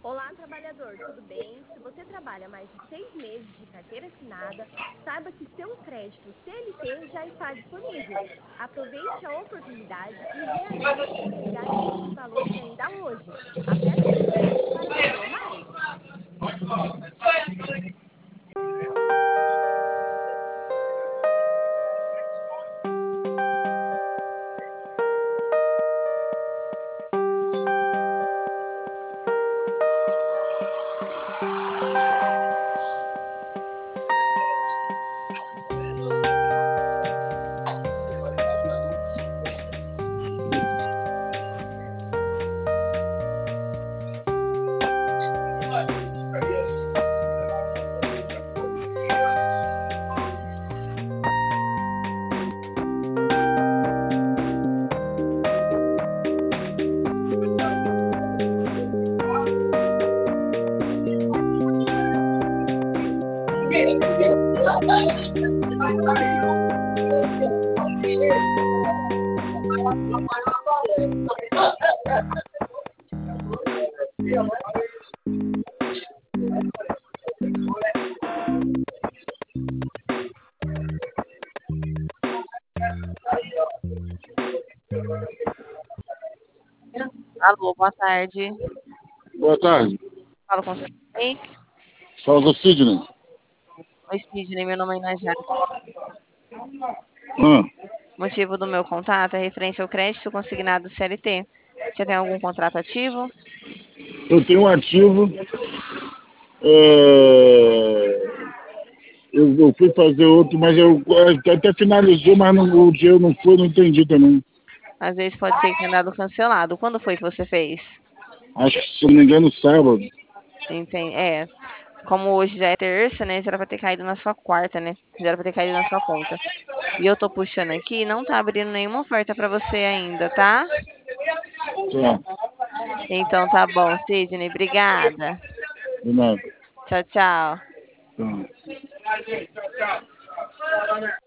Olá, trabalhador, tudo bem? Se você trabalha mais de 6 meses de carteira assinada, saiba que seu crédito CLT já está disponível. Aproveite a oportunidade e realize o resgate desses valores ainda hoje. Aperte o 10 para saber mais. Alô, boa tarde. Boa tarde. Falo com o Sidney. Fala com o Sidney. Oi, Sidney, meu nome é Najara. Ah, O motivo do meu contato é referente ao crédito consignado CLT. Você tem algum contrato ativo? eu tenho um ativo. é, eu fui fazer outro, mas até finalizou, mas o dinheiro não foi, não entendi também. Às vezes pode ser que tenha dado cancelado. Quando foi que você fez? Acho que, se eu não me engano, sábado. Como hoje já é terça, né? Já era pra ter caído na sua quarta, né? Já era pra ter caído na sua conta. E eu tô puxando aqui, não tá abrindo nenhuma oferta pra você ainda, tá? Tá, Então tá bom, Sidney, obrigada. de nada. Tchau, tchau. Tá.